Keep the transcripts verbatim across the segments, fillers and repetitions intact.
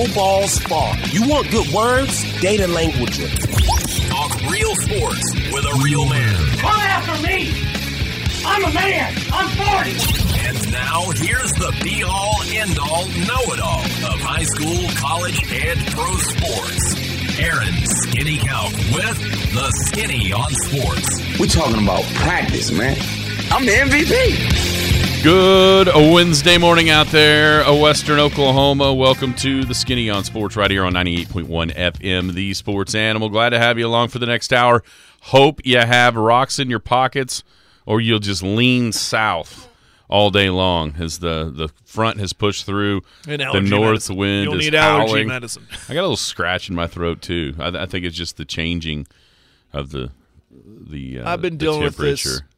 No Balls Spark. You want good words? Data Languager. Talk real sports with a real man. Come after me! I'm a man! I'm forty! And now, here's the be-all, end-all, know-it-all of high school, college, and pro sports. Aaron Skinny Count with the Skinny on Sports. We're talking about practice, man. I'm the M V P. Good Wednesday morning out there, Western Oklahoma. Welcome to the Skinny on Sports right here on ninety-eight point one F M, The Sports Animal. Glad to have you along for the next hour. Hope you have rocks in your pockets or you'll just lean south all day long as the, the front has pushed through. The north medicine. wind You'll is need howling. allergy medicine. I got a little scratch in my throat, too. I, I think it's just the changing of the, the, uh, I've been the dealing with temperature. this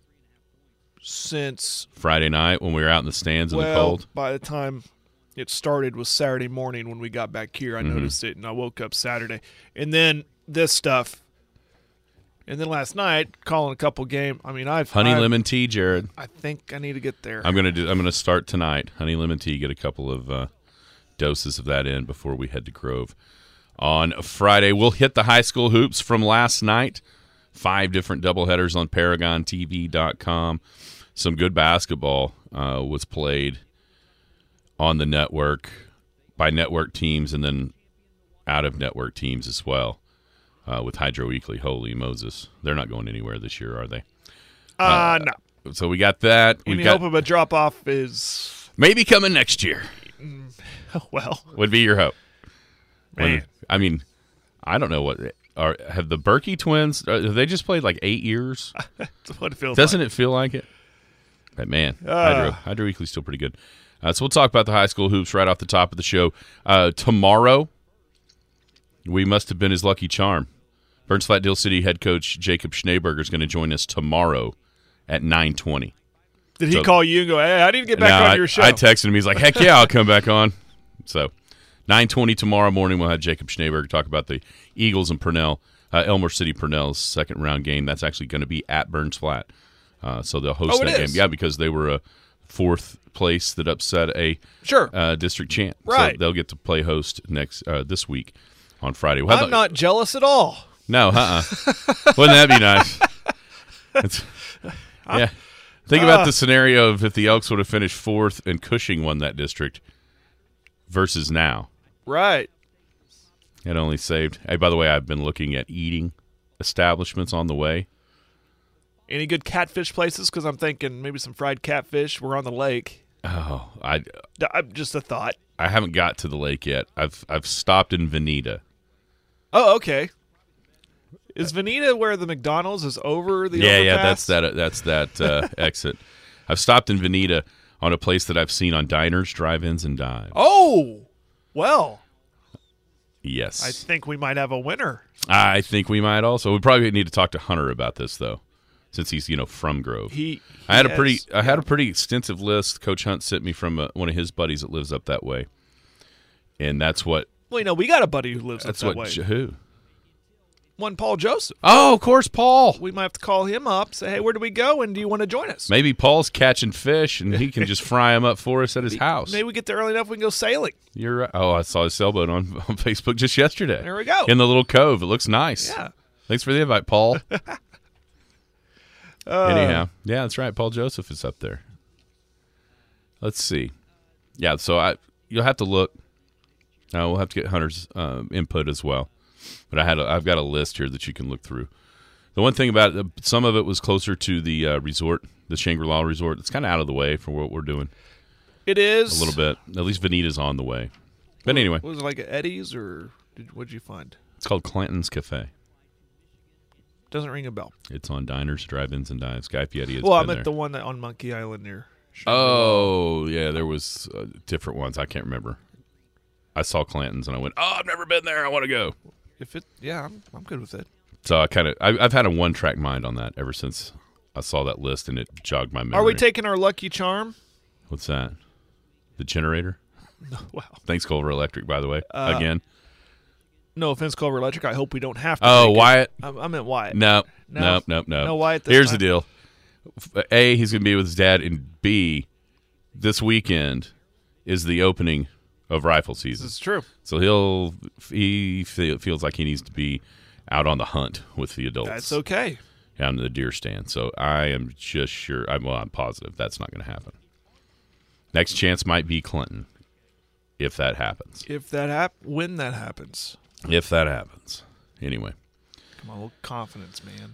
since Friday night when we were out in the stands in well, the cold. by the time it started was Saturday morning when we got back here. I Mm-hmm. noticed it, and I woke up Saturday. And then this stuff. And then last night, calling a couple game. I mean, I've Honey I've, lemon tea, Jared. I think I need to get there. I'm gonna do. I'm gonna start tonight. Honey lemon tea. Get a couple of uh, doses of that in before we head to Grove on Friday. We'll hit the high school hoops from last night. Five different doubleheaders on Paragon T V dot com. Some good basketball uh, was played on the network by network teams and then out of network teams as well. Uh, with Hydro Weekly, holy Moses, they're not going anywhere this year, are they? uh, uh, no. So we got that. Any We've got hope of a drop off is maybe coming next year. well. Would be your hope. Man. When- I mean, I don't know what are have the Berkey twins. Uh, have they just played like eight years? That's what it feels Doesn't like. it feel like it? But man, Uh. Hydro Hydro Weekly's still pretty good. Uh, so we'll talk about the high school hoops right off the top of the show. Uh, tomorrow, we must have been his lucky charm. Burns Flat Deal City head coach Jacob Schneeberger is going to join us tomorrow at nine twenty. Did he so- call you and go, hey, I need to get back Now, on I, your show? I texted him. He's like, heck yeah, I'll come back on. So nine twenty tomorrow morning, we'll have Jacob Schneeberger talk about the Eagles and Purnell, uh, Elmer City Purnell's second round game. That's actually going to be at Burns Flat. Uh, so they'll host Oh, it that is? game. Yeah, because they were a fourth place that upset a Sure. uh, district champ. Right. So they'll get to play host next uh, this week on Friday. We'll have I'm the- not jealous at all. No, uh-uh. Wouldn't that be nice? It's, yeah. Think about the scenario of if the Elks would have finished fourth and Cushing won that district versus now. Right. It only saved. Hey, by the way, I've been looking at eating establishments on the way. Any good catfish places? Because I'm thinking maybe some fried catfish. We're on the lake. Oh, I D- I'm just a thought. I haven't got to the lake yet. I've I've stopped in Veneta. Oh, okay. Is Veneta where the McDonald's is over the Yeah, overpass? yeah, that's that. That's that uh, exit. I've stopped in Veneta on a place that I've seen on diners, drive-ins, and dives. Oh, well, Yes, I think we might have a winner. I think we might also. We probably need to talk to Hunter about this though, since he's you know from Grove. He, he I had a has- pretty, I had a pretty extensive list. Coach Hunt sent me from uh one of his buddies that lives up that way, and that's what Well, you know, we got a buddy who lives that's up that what way. J- who? One Paul Joseph. Oh, of course, Paul. We might have to call him up. Say, hey, where do we go? And do you want to join us? Maybe Paul's catching fish, and he can just fry them up for us at his house. Maybe we get there early enough. We can go sailing. You're right. Oh, I saw his sailboat on, on Facebook just yesterday. There we go. In the little cove. It looks nice. Yeah. Thanks for the invite, Paul. Uh, Anyhow, yeah, that's right. Paul Joseph is up there. Let's see. Yeah, so I you'll have to look. Uh, we'll have to get Hunter's um, input as well. But I had a, I've got a list here that you can look through. The one thing about it, some of it was closer to the uh, resort, the Shangri-La Resort. It's kind of out of the way for what we're doing It is a little bit. At least Veneta's on the way. But anyway, Was it like at Eddie's or did, what did you find? it's called Clanton's Cafe. Doesn't ring a bell. It's on diners, drive-ins, and dives. Guy Fieri has Well, I been meant there. the one that on Monkey Island near. Oh, yeah, there was uh, different ones. I can't remember. I saw Clanton's, and I went, oh, I've never been there. I want to go. If it, yeah, I'm, I'm good with it. So I kind of, I've had a one-track mind on that ever since I saw that list, and it jogged my memory. Are we taking our lucky charm? What's that? The generator? Wow. Thanks, Culver Electric, by the way. Uh, Again. No offense, Culver Electric. I hope we don't have to. Oh, take it. Wyatt? I, I meant Wyatt. No, No. no, no, no. No Wyatt this Here's time. the deal. A, he's going to be with his dad, and B, this weekend is the opening of rifle season. This is true. So he'll he feel, feels like he needs to be out on the hunt with the adults. That's okay. Down to the deer stand. So I am just sure. I'm, well, I'm positive that's not going to happen. Next chance might be Clinton, if that happens. If that hap- when that happens. If that happens. Anyway. Come on, a little confidence, man.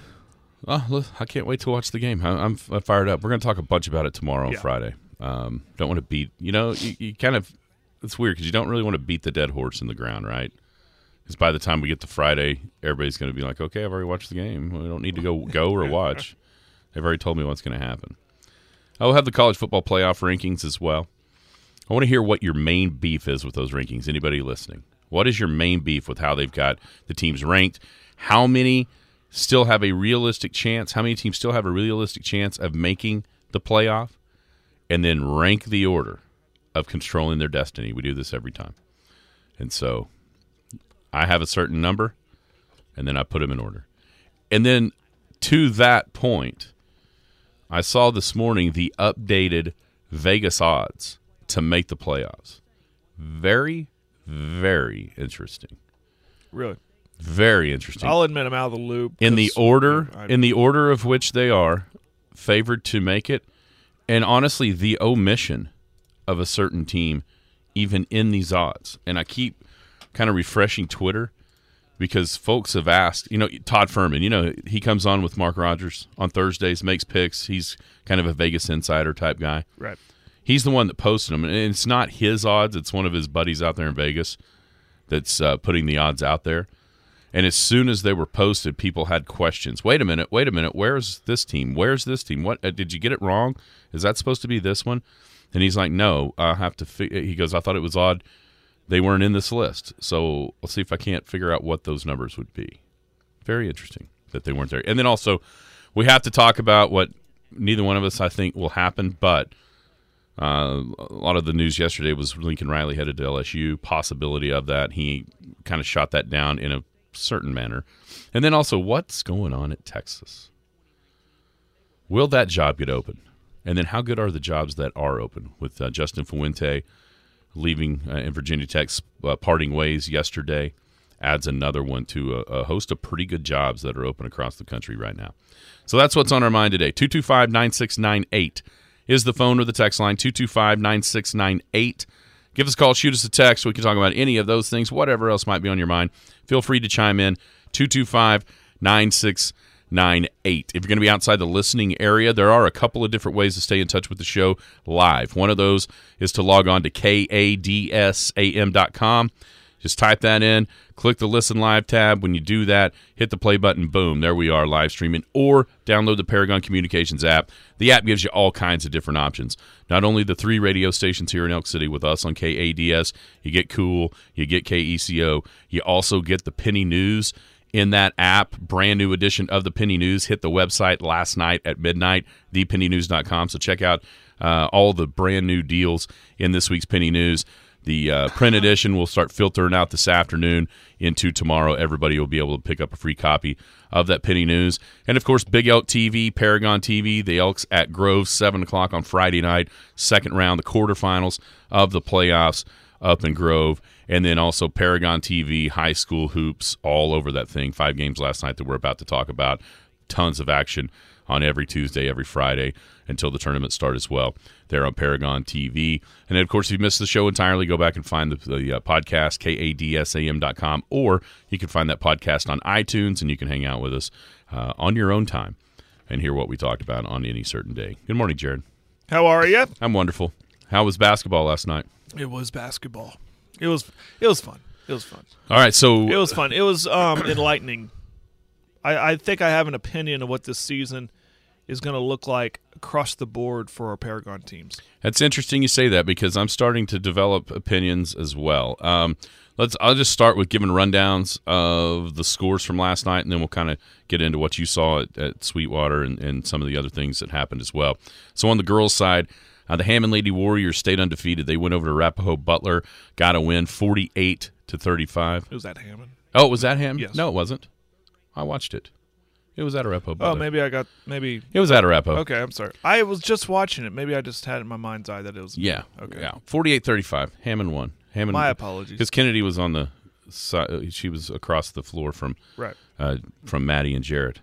Oh, look, I can't wait to watch the game. I, I'm, I'm fired up. We're going to talk a bunch about it tomorrow Yeah. on Friday. Um, don't want to beat. You know, you, you kind of. It's weird because you don't really want to beat the dead horse in the ground, right? Because by the time we get to Friday, everybody's going to be like, okay, I've already watched the game. We don't need to go go or watch. They've already told me what's going to happen. I will have the college football playoff rankings as well. I want to hear what your main beef is with those rankings. Anybody listening? What is your main beef with how they've got the teams ranked? How many still have a realistic chance? How many teams still have a realistic chance of making the playoff? And then rank the order of controlling their destiny. We do this every time. And so I have a certain number, and then I put them in order. And then to that point, I saw this morning the updated Vegas odds to make the playoffs. Very, very interesting. Really? Very interesting. I'll admit I'm out of the loop. In the 'cause order, I- in the order of which they are favored to make it, and honestly, the omission of a certain team, even in these odds. And I keep kind of refreshing Twitter because folks have asked, you know, Todd Furman, you know, he comes on with Mark Rogers on Thursdays, makes picks. He's kind of a Vegas insider type guy. Right. He's the one that posted them. And it's not his odds. It's one of his buddies out there in Vegas that's uh, putting the odds out there. And as soon as they were posted, people had questions. Wait a minute, wait a minute. Where's this team? Where's this team? What uh, did you get it wrong? Is that supposed to be this one? And he's like, no, I have to fi-. He goes, I thought it was odd they weren't in this list. So I'll see if I can't figure out what those numbers would be. Very interesting that they weren't there. And then also, we have to talk about what neither one of us, I think, will happen. But uh, a lot of the news yesterday was Lincoln Riley headed to L S U, possibility of that. He kind of shot that down in a certain manner. And then also, what's going on at Texas? Will that job get open? And then how good are the jobs that are open with uh, Justin Fuente leaving uh, in Virginia Tech's uh, parting ways yesterday? Adds another one to a, a host of pretty good jobs that are open across the country right now. So that's what's on our mind today. two two five, nine six nine eight is the phone or the text line, two two five, nine six nine eight. Give us a call, shoot us a text. We can talk about any of those things, whatever else might be on your mind. Feel free to chime in, two two five, nine six nine eight. If you're going to be outside the listening area, there are a couple of different ways to stay in touch with the show live. One of those is to log on to K A D S A M dot com. Just type that in, click the Listen Live tab. When you do that, hit the play button, boom, there we are live streaming. Or download the Paragon Communications app. The app gives you all kinds of different options. Not only the three radio stations here in Elk City with us on K A D S, you get Cool, you get K E C O, you also get the Penny News in that app, brand new edition of the Penny News. Hit the website last night at midnight, the penny news dot com. So check out uh, all the brand new deals in this week's Penny News. The uh, print edition will start filtering out this afternoon into tomorrow. Everybody will be able to pick up a free copy of that Penny News. And, of course, Big Elk T V, Paragon T V, the Elks at Grove, seven o'clock on Friday night, second round, the quarterfinals of the playoffs up in Grove. And then also Paragon T V, high school hoops, all over that thing. Five games last night that we're about to talk about. Tons of action on every Tuesday, every Friday until the tournament start as well. There on Paragon T V. And then, of course, if you missed the show entirely, go back and find the, the uh, podcast, K A D S A M dot com, or you can find that podcast on iTunes, and you can hang out with us uh, on your own time and hear what we talked about on any certain day. Good morning, Jared. How are you? I'm wonderful. How was basketball last night? It was basketball. It was it was fun. It was fun. All right, so It was fun. It was um, enlightening. I, I think I have an opinion of what this season is going to look like across the board for our Paragon teams. That's interesting you say that because I'm starting to develop opinions as well. Um, let's. I'll just start with giving rundowns of the scores from last night, and then we'll kind of get into what you saw at, at Sweetwater and, and some of the other things that happened as well. So on the girls' side, uh, the Hammond Lady Warriors stayed undefeated. They went over to Arapahoe Butler, got a win, forty-eight to thirty-five. It was at Hammond. Oh, was that him? Yes. No, it wasn't. I watched it. It was at Arepo. Oh, Butler. maybe I got maybe. It was at Arepo. Okay, I'm sorry. I was just watching it. Maybe I just had it in my mind's eye that it was. Yeah. Okay. Yeah. forty-eight thirty-five. Hammond won. Hammond. My apologies. Because Kennedy was on the side. She was across the floor from Right. uh, from Maddie and Jared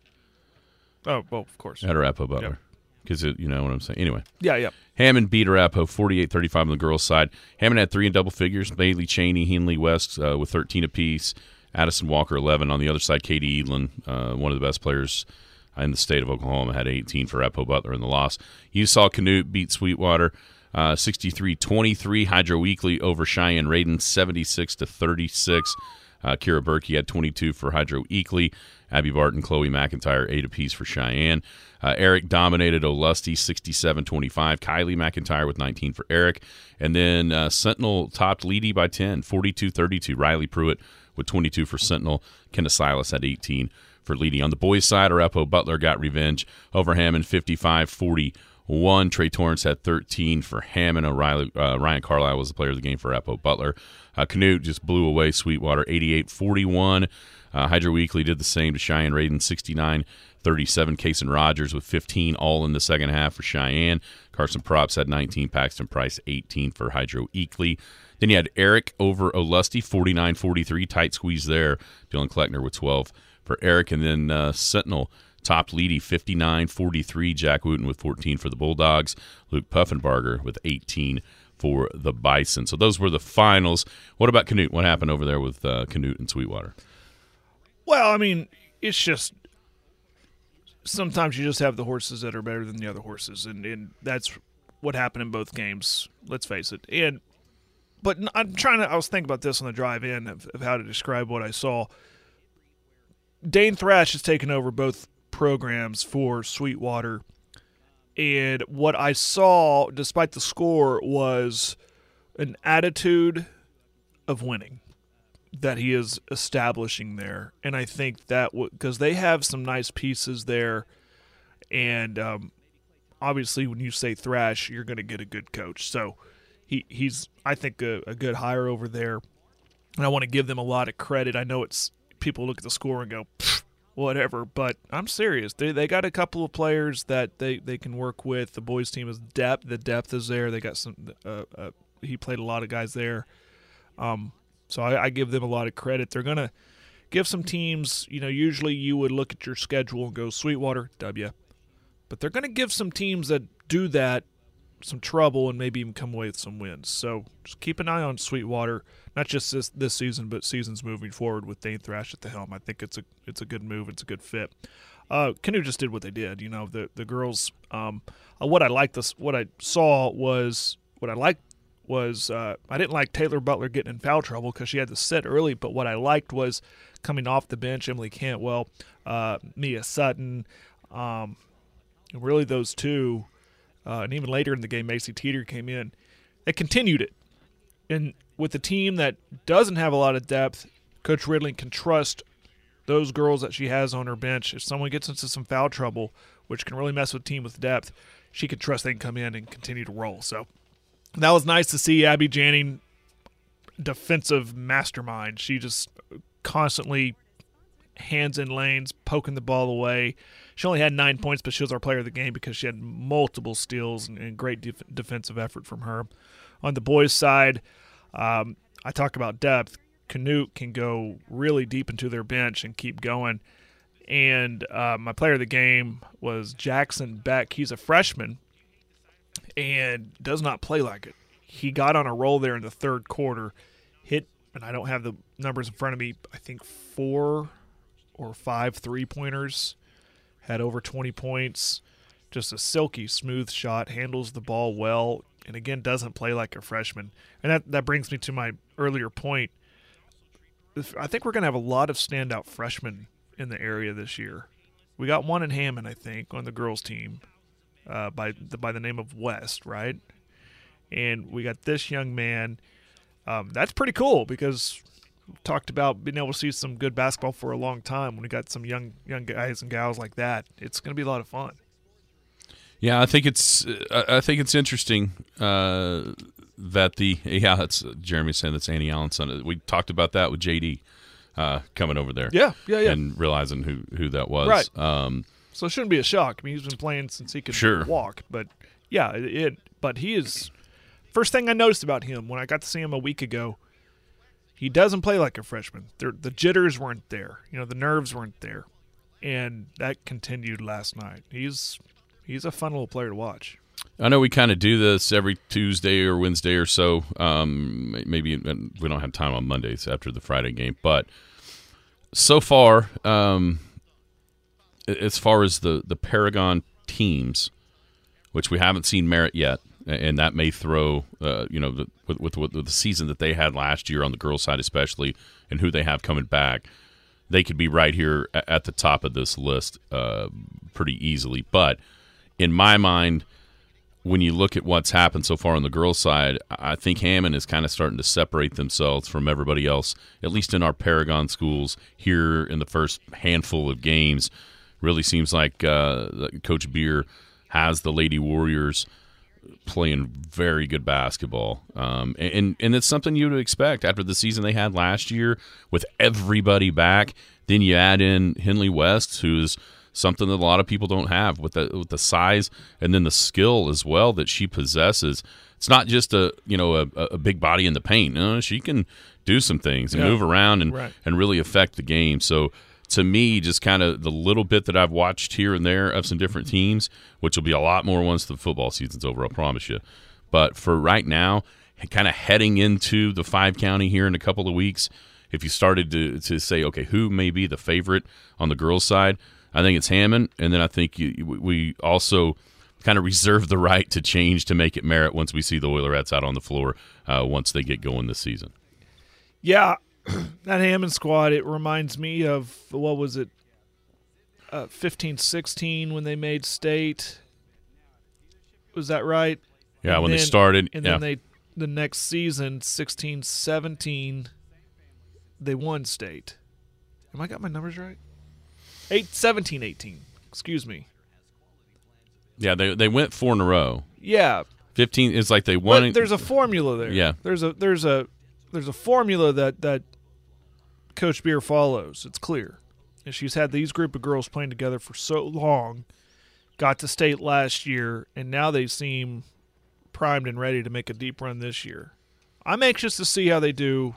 Oh, well, of course. at Arepo Butler. Because you know what I'm saying. Anyway. Yeah, yeah. Hammond beat Arapahoe forty-eight thirty-five on the girls' side. Hammond had three in double figures. Bailey Cheney, Henley West uh, with thirteen apiece. Addison Walker, eleven. On the other side, Katie Edlin, uh, one of the best players in the state of Oklahoma, had eighteen for Arapahoe Butler in the loss. You saw Canute beat Sweetwater uh, sixty-three twenty-three. Hydro Weekly over Cheyenne Raiden seventy-six to thirty-six. Uh, Kira Berkey had twenty-two for Hydro Eakley. Abby Barton, Chloe McIntyre, eight apiece for Cheyenne. Uh, Eric dominated Olusty, sixty-seven twenty-five. Kylie McIntyre with nineteen for Eric. And then uh, Sentinel topped Leedy by ten, forty-two thirty-two. Riley Pruitt with twenty-two for Sentinel. Kenda Silas had eighteen for Leedy. On the boys' side, Arapahoe Butler got revenge over Hammond, fifty-five forty-one. Trey Torrance had thirteen for Hammond. O'Reilly, uh, Ryan Carlisle was the player of the game for Arapahoe Butler. Uh, Canute just blew away Sweetwater, eighty-eight forty-one. Uh, Hydro Weekly did the same to Cheyenne Raiden, sixty-nine thirty-seven. Cason Rogers with fifteen, all in the second half for Cheyenne. Carson Props had nineteen. Paxton Price, eighteen for Hydro Eakley. Then you had Eric over Olusty, forty-nine forty-three. Tight squeeze there. Dylan Kleckner with twelve for Eric. And then uh, Sentinel topped Leedy, fifty-nine forty-three. Jack Wooten with fourteen for the Bulldogs. Luke Puffenbarger with eighteen for the Bison. So those were the finals. What about Canute? What happened over there with uh, Canute and Sweetwater? Well, I mean, it's just sometimes you just have the horses that are better than the other horses, and, and that's what happened in both games. Let's face it. And but I'm trying to. I was thinking about this on the drive in of, of how to describe what I saw. Dane Thrash has taken over both programs for Sweetwater, and what I saw, despite the score, was an attitude of winning that he is establishing there. And I think that because they have some nice pieces there, and um, obviously when you say Thrash, you're going to get a good coach. So he he's, I think, a, a good hire over there, and I want to give them a lot of credit. I know it's people look at the score and go, whatever, but I'm serious. They they got a couple of players that they, they can work with. The boys team is depth. The depth is there. They got some. Uh, uh, he played a lot of guys there. Um, So I, I give them a lot of credit. They're going to give some teams, you know, usually you would look at your schedule and go Sweetwater, W. But they're going to give some teams that do that some trouble and maybe even come away with some wins. So just keep an eye on Sweetwater, not just this, this season, but seasons moving forward with Dane Thrash at the helm. I think it's a it's a good move. It's a good fit. Uh, Canute just did what they did. You know, the the girls. Um, uh, what I liked this, what I saw was what I liked. was uh, I didn't like Taylor Butler getting in foul trouble because she had to sit early, but what I liked was coming off the bench, Emily Cantwell, uh, Mia Sutton, um, really those two, uh, and even later in the game, Macy Teeter came in. They continued it. And with a team that doesn't have a lot of depth, Coach Ridley can trust those girls that she has on her bench. If someone gets into some foul trouble, which can really mess with a team with depth, she can trust they can come in and continue to roll. So that was nice to see. Abby Janning, defensive mastermind. She just constantly hands in lanes, poking the ball away. She only had nine points, but she was our player of the game because she had multiple steals and, and great def- defensive effort from her. On the boys' side, um, I talk about depth. Canute can go really deep into their bench and keep going. And uh, my player of the game was Jackson Beck. He's a freshman and does not play like it. He got on a roll there in the third quarter, hit, and I don't have the numbers in front of me, I think four or five three-pointers, had over twenty points, just a silky, smooth shot, handles the ball well, and again, doesn't play like a freshman. And that, that brings me to my earlier point. I think we're going to have a lot of standout freshmen in the area this year. We got one in Hammond, I think, on the girls' team. Uh, by the, by the name of West, right? And we got this young man. Um, that's pretty cool because we've talked about being able to see some good basketball for a long time. When we got some young young guys and gals like that, it's going to be a lot of fun. Yeah, I think it's I think it's interesting uh, that the yeah, that's uh, Jeremy saying that's Annie Allen's son. We talked about that with J D uh, coming over there. Yeah, yeah, yeah. And realizing who, who that was. Right. Um, So it shouldn't be a shock. I mean, he's been playing since he could Sure. walk. But, yeah, it, it. But he is – first thing I noticed about him when I got to see him a week ago, he doesn't play like a freshman. There, the jitters weren't there. You know, the nerves weren't there. And that continued last night. He's he's a fun little player to watch. I know we kind of do this every Tuesday or Wednesday or so. Um, maybe we don't have time on Mondays after the Friday game. But so far, um, as far as the, the Paragon teams, which we haven't seen Merritt yet, and that may throw, uh, you know, the, with, with, with the season that they had last year on the girls' side especially, and who they have coming back, they could be right here at the top of this list uh, pretty easily. But in my mind, when you look at what's happened so far on the girls' side, I think Hammond is kind of starting to separate themselves from everybody else, at least in our Paragon schools here in the first handful of games. Really seems like uh, Coach Beer has the Lady Warriors playing very good basketball. Um, and, and it's something you would expect after the season they had last year with everybody back. Then you add in Henley West, who's something that a lot of people don't have with the with the size and then the skill as well that she possesses. It's not just a you know a, a big body in the paint. No, she can do some things and yeah. move around and, right. and really affect the game. So to me, just kind of the little bit that I've watched here and there of some different teams, which will be a lot more once the football season's over, I promise you. But for right now, kind of heading into the five county here in a couple of weeks, if you started to, to say, okay, who may be the favorite on the girls' side, I think it's Hammond, and then I think you, we also kind of reserve the right to change to make it Merritt once we see the Oilerettes out on the floor uh, once they get going this season. Yeah, that Hammond squad, it reminds me of, what was it, uh, fifteen sixteen when they made state. Was that right? Yeah, and when then, they started. And yeah. then they the next season, sixteen seventeen, they won state. Am I got my numbers right? Eight, seventeen eighteen, excuse me. Yeah, they they went four in a row. Yeah. fifteen is like they won. But there's a formula there. Yeah. There's a there's a there's a formula that that Coach Beer follows. It's clear. And she's had these group of girls playing together for so long, got to state last year, and now they seem primed and ready to make a deep run this year. I'm anxious to see how they do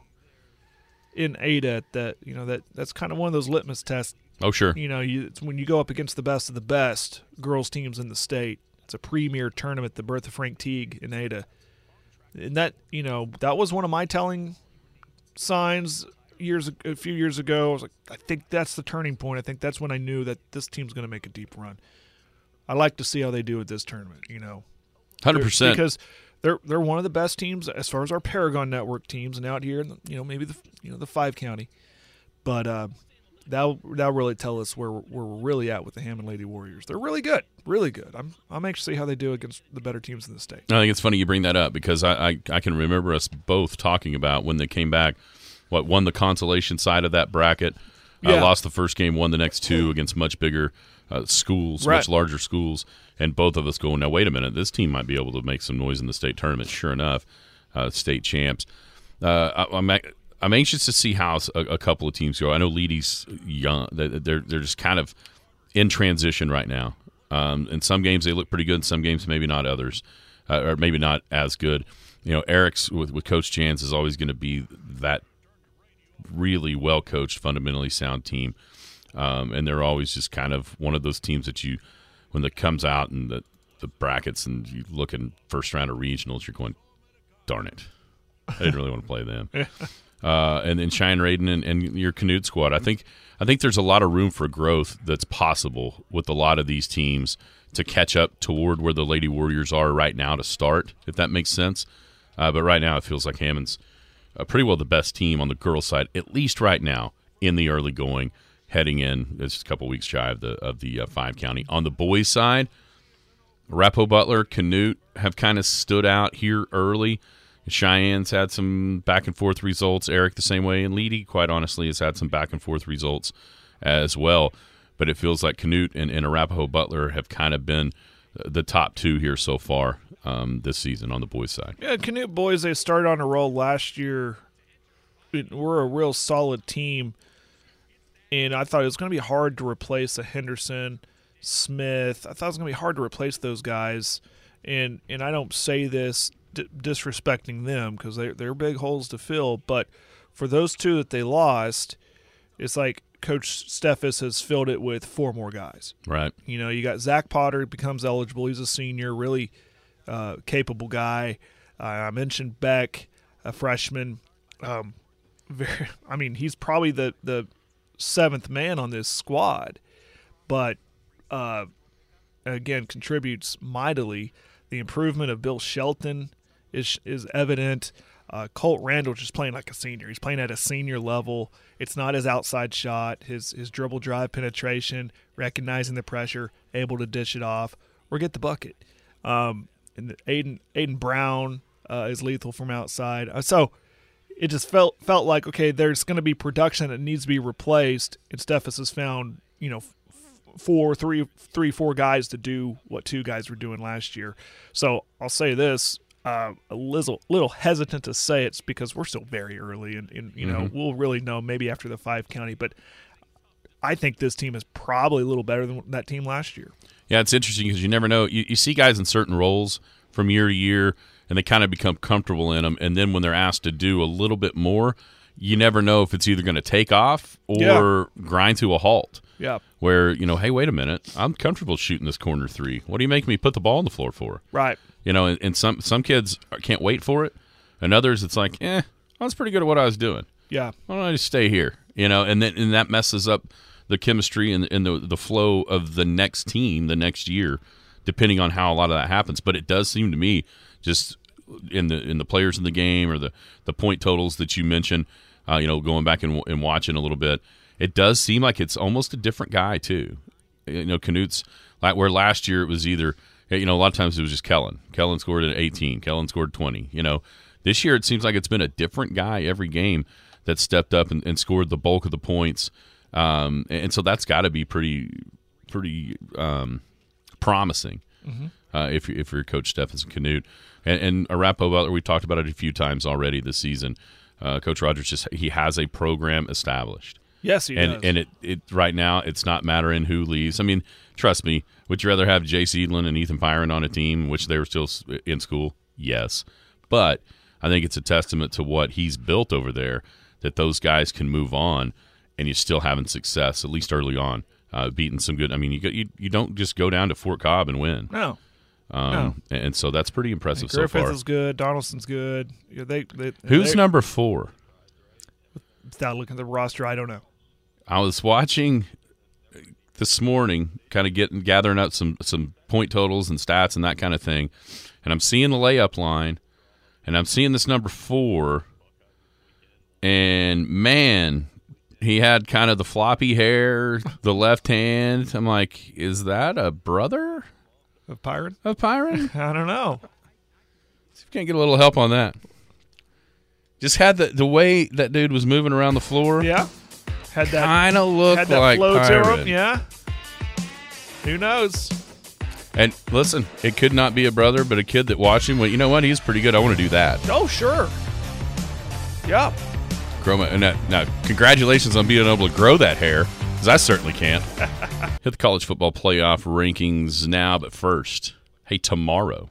in Ada. That you know that that's kind of one of those litmus tests. Oh, sure. You know, you, it's when you go up against the best of the best girls teams in the state. It's a premier tournament, the Bertha Frank Teague in Ada. And that, you know, that was one of my telling signs years a few years ago. I was like, I think that's the turning point. I think that's when I knew that this team's going to make a deep run. I like to see how they do at this tournament, you know. one hundred percent. Because they're they're one of the best teams as far as our Paragon Network teams, and out here, in the, you know, maybe the you know the five county. But uh, that'll that'll really tell us where we're, where we're really at with the Hammond Lady Warriors. They're really good, really good. I'm I'm anxious to see how they do against the better teams in the state. I think it's funny you bring that up because I, I, I can remember us both talking about when they came back, what, won the consolation side of that bracket, uh, Yeah. lost the first game, won the next two against much bigger uh, schools, Right. much larger schools, and both of us going, now wait a minute, this team might be able to make some noise in the state tournament. Sure enough, uh, state champs. Uh, I, I'm I'm anxious to see how a, a couple of teams go. I know Leedy's young; they're they're just kind of in transition right now. Um, in some games they look pretty good. In some games maybe not. Others, uh, or maybe not as good. You know, Eric's with, with Coach Jans is always going to be that really well coached, fundamentally sound team, um, and they're always just kind of one of those teams that you, when it comes out and the the brackets and you look in first round of regionals, you're going, darn it, I didn't really want to play them. Uh, and then Cheyenne Raiden and, and your Canute squad. I think I think there's a lot of room for growth that's possible with a lot of these teams to catch up toward where the Lady Warriors are right now to start, if that makes sense. Uh, but right now it feels like Hammond's uh, pretty well the best team on the girls' side, at least right now in the early going, heading in. It's a couple weeks shy of the of the uh, five county. On the boys' side, Arapahoe Butler, Canute have kind of stood out here early. Cheyenne's had some back-and-forth results. Eric the same way. And Leedy, quite honestly, has had some back-and-forth results as well. But it feels like Canute and, and Arapahoe Butler have kind of been the top two here so far um, this season on the boys' side. Yeah, Canute boys, they started on a roll last year. We're a real solid team. and I thought it was going to be hard to replace a Henderson, Smith. I thought it was going to be hard to replace those guys, and and I don't say this d- disrespecting them because they're, they're big holes to fill, but for those two that they lost, it's like Coach Steffes has filled it with four more guys. Right. You know, you got Zach Potter becomes eligible. He's a senior, really uh, capable guy. Uh, I mentioned Beck, a freshman. Um, very, I mean, he's probably the, the seventh man on this squad, but uh, again, contributes mightily. The improvement of Bill Shelton is is evident. Uh, Colt Randall just playing like a senior. He's playing at a senior level. It's not his outside shot, his his dribble drive penetration, recognizing the pressure, able to dish it off or get the bucket. Um, and the Aiden Aiden Brown uh, is lethal from outside. Uh, so it just felt felt like, okay, there's going to be production that needs to be replaced, and Steffes has found, you know, four, three, three, four guys to do what two guys were doing last year. So I'll say this. Uh, a little, little hesitant to say it's because we're still very early, and, and you know Mm-hmm. we'll really know maybe after the five county. But I think this team is probably a little better than that team last year. Yeah, it's interesting because you never know. You, you see guys in certain roles from year to year, and they kind of become comfortable in them. And then when they're asked to do a little bit more, you never know if it's either going to take off or Yeah. grind to a halt. Yeah, Where, you know, hey, wait a minute, I'm comfortable shooting this corner three. What do you make me put the ball on the floor for? right. You know, and, and some some kids can't wait for it, and others it's like, eh, I was pretty good at what I was doing. Yeah, Why don't I just stay here? You know, and then and that messes up the chemistry and, and the the flow of the next team the next year, depending on how a lot of that happens. But it does seem to me, just in the in the players in the game or the, the point totals that you mentioned, uh, you know, going back and, and watching a little bit, it does seem like it's almost a different guy too. You know, Canute's like where last year it was either. You know, a lot of times it was just Kellen. Kellen scored at eighteen. Kellen scored twenty. You know, this year it seems like it's been a different guy every game that stepped up and, and scored the bulk of the points. Um, and, and so that's got to be pretty, pretty um, promising mm-hmm. uh, if you're, if you're Coach Steffes and Canute. And, and Arapahoe Butler, we talked about it a few times already this season. Uh, Coach Rogers just he has a program established. yes, he and does. and it, it right now it's not mattering who leaves. I mean, trust me. Would you rather have Jay Seedlin and Ethan Byron on a team, which they were still in school? Yes, but I think it's a testament to what he's built over there that those guys can move on, and you're still having success at least early on, uh, beating some good. I mean, you go, you you don't just go down to Fort Cobb and win. no, Um, no. and so that's pretty impressive so Griffith far. is good. Donaldson's good. Yeah, they, they, Who's they, number four? Without looking at the roster, I don't know. I was watching this morning, kind of getting gathering up some some point totals and stats and that kind of thing, and I'm seeing the layup line, and I'm seeing this number four, and man, he had kind of the floppy hair, the left hand. I'm like, is that a brother Of Byron? of Pyron? I don't know. See if we can't get a little help on that. Just had the the way that dude was moving around the floor. Yeah, had that Kind of looked had that like flow to Pyron. him. Yeah, who knows? And listen, it could not be a brother, but a kid that watched him went, you know what? He's pretty good. I want to do that. Oh, sure. Yeah. Grow my, and that, now, congratulations on being able to grow that hair, because I certainly can't. Hit the college football playoff rankings now, but first, hey, tomorrow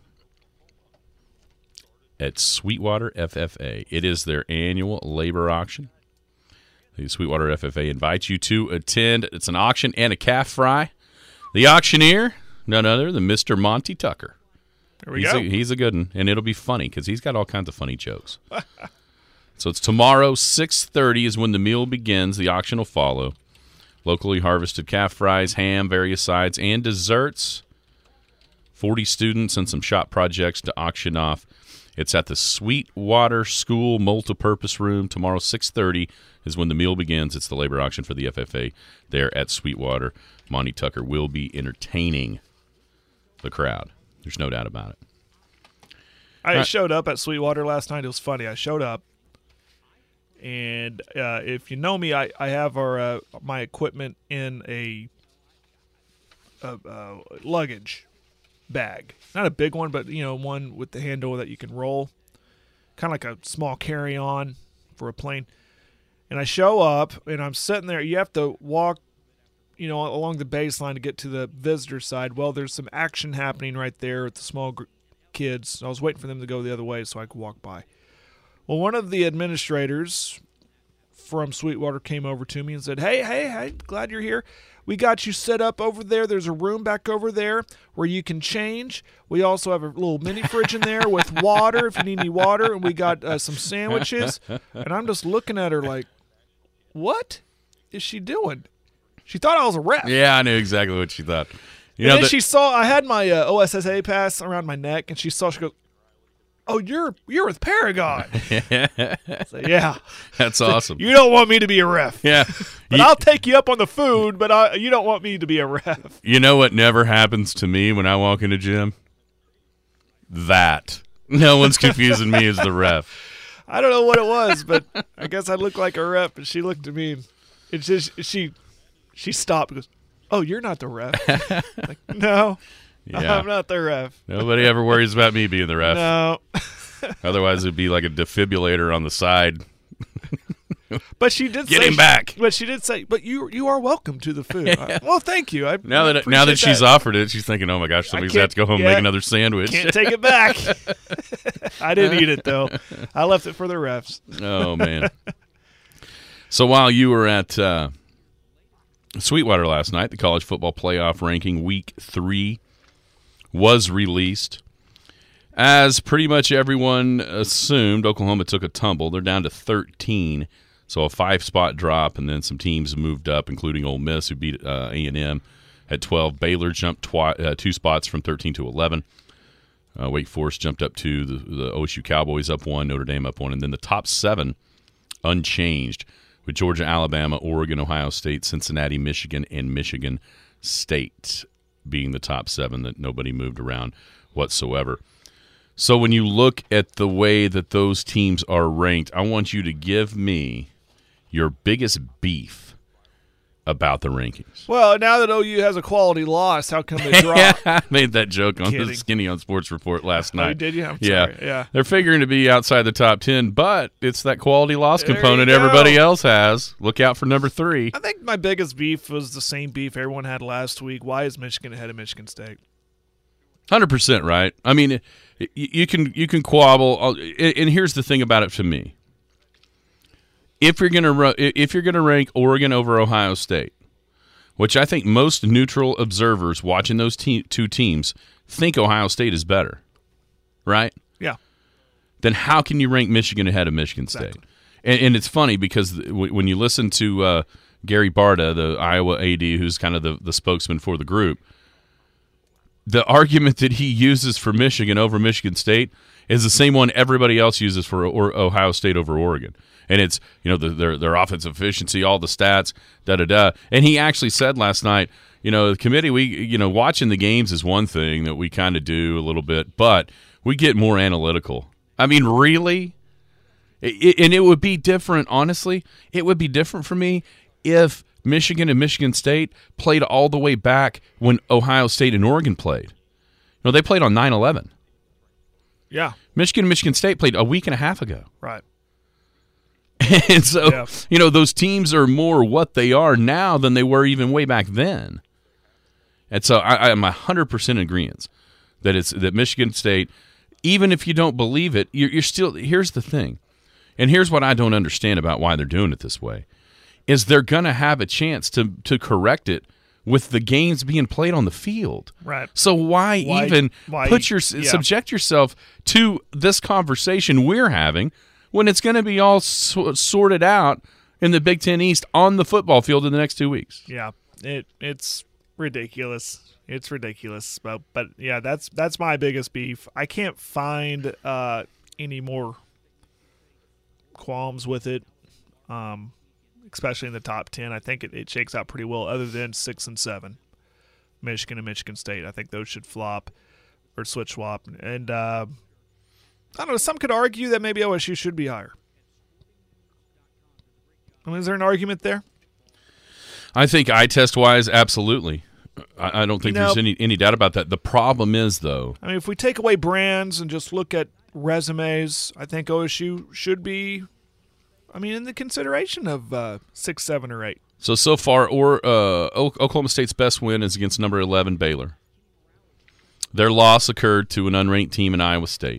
at Sweetwater F F A, it is their annual labor auction. The Sweetwater F F A invites you to attend. It's an auction and a calf fry. The auctioneer, none other than Mister Monty Tucker. There we he's go. A, he's a good one, and it'll be funny because he's got all kinds of funny jokes. So it's tomorrow, six thirty is when the meal begins. The auction will follow. Locally harvested calf fries, ham, various sides, and desserts. forty students and some shop projects to auction off. It's at the Sweetwater School Multipurpose Room. Tomorrow, six thirty is when the meal begins. It's the labor auction for the F F A there at Sweetwater. Monty Tucker will be entertaining the crowd. There's no doubt about it. I Right. showed up at Sweetwater last night. It was funny. I showed up, and uh, if you know me, I, I have our uh, my equipment in a, a uh, luggage bag. Not a big one, but you know, one with the handle that you can roll, kind of like a small carry-on for a plane. And I show up, and I'm sitting there. You have to walk, you know, along the baseline to get to the visitor side. Well, there's some action happening right there with the small gr- kids. I was waiting for them to go the other way so I could walk by. Well, one of the administrators from Sweetwater came over to me and said, hey, hey, hey, glad you're here. We got you set up over there. There's a room back over there where you can change. We also have a little mini fridge in there with water if you need any water, and we got uh, some sandwiches. And I'm just looking at her like, what is she doing? She thought I was a ref. Yeah, I knew exactly what she thought. You and know, then that, she saw I had my uh, O S S A pass around my neck, and she saw, she goes, oh, you're you're with Paragon. So, yeah. That's awesome. You don't want me to be a ref. Yeah. But You- I'll take you up on the food, but I, you don't want me to be a ref. You know what never happens to me when I walk into gym? That. No one's confusing me as the ref. I don't know what it was, but I guess I looked like a ref, and she looked at me, and it's just, she she stopped and goes, oh, you're not the ref. I'm like, no, Yeah. I'm not the ref. Nobody ever worries about me being the ref. No. Otherwise, it'd be like a defibrillator on the side. But she did Get say, him back. But she did say, but you you are welcome to the food. I, well, thank you. I Now I that now that appreciate she's offered it, she's thinking, "Oh my gosh, somebody's can't- got to go home and yeah, make another sandwich." Can't take it back. I didn't eat it, though. I left it for the refs. Oh man! So while you were at uh, Sweetwater last night, the college football playoff ranking week three was released. As pretty much everyone assumed, Oklahoma took a tumble. They're down to thirteen, so a five-spot drop, and then some teams moved up, including Ole Miss, who beat uh, A and M at twelve. Baylor jumped twi- uh, two spots from thirteen to eleven. Uh, Wake Forest jumped up to the, the O S U Cowboys up one, Notre Dame up one, and then the top seven unchanged, with Georgia, Alabama, Oregon, Ohio State, Cincinnati, Michigan, and Michigan State being the top seven that nobody moved around whatsoever. So when you look at the way that those teams are ranked, I want you to give me your biggest beef about the rankings. Well, now that O U has a quality loss, how come they drop? I made that joke on the Kidding. Skinny on Sports Report last Oh, night. did you? I'm yeah. sorry. Yeah. They're figuring to be outside the top ten, but it's that quality loss There component you go. everybody else has. Look out for number three. I think my biggest beef was the same beef everyone had last week. Why is Michigan ahead of Michigan State? one hundred percent right. I mean, y- you can you can quabble, I'll- and here's the thing about it to me. If you're gonna ru- if you're gonna rank Oregon over Ohio State, which I think most neutral observers watching those te- two teams think Ohio State is better, right? Yeah. Then how can you rank Michigan ahead of Michigan State? Exactly. And, and it's funny because w- when you listen to uh, Gary Barta, the Iowa A D, who's kind of the, the spokesman for the group, the argument that he uses for Michigan over Michigan State is the same one everybody else uses for or, Ohio State over Oregon. And it's, you know, the, their their offensive efficiency, all the stats, da da da. And he actually said last night, you know, the committee, we, you know, watching the games is one thing that we kind of do a little bit, but we get more analytical. I mean, really? It, it, and it would be different, honestly. It would be different for me if Michigan and Michigan State played all the way back when Ohio State and Oregon played. You know, they played on nine eleven. Yeah. Michigan and Michigan State played a week and a half ago. Right. And so, Yeah. you know, those teams are more what they are now than they were even way back then. And so I, I'm one hundred percent in agreement that it's that Michigan State, even if you don't believe it, you're, you're still, here's the thing, and here's what I don't understand about why they're doing it this way, is they're going to have a chance to to correct it with the games being played on the field. Right. So why, Why- even why- put your yeah. subject yourself to this conversation we're having when it's going to be all so, sorted out in the Big Ten East on the football field in the next two weeks? Yeah. It it's ridiculous. It's ridiculous. But but yeah, that's that's my biggest beef. I can't find uh, any more qualms with it. Um especially in the top ten. I think it, it shakes out pretty well other than six and seven. Michigan and Michigan State. I think those should flop or switch swap. And uh, I don't know, some could argue that maybe O S U should be higher. I mean, is there an argument there? I think eye test wise, absolutely. I, I don't think You know- there's any any doubt about that. The problem is, though, I mean, if we take away brands and just look at resumes, I think O S U should be I mean, in the consideration of uh, six, seven, or eight. So, so far, or uh, Oklahoma State's best win is against number eleven Baylor. Their loss occurred to an unranked team in Iowa State.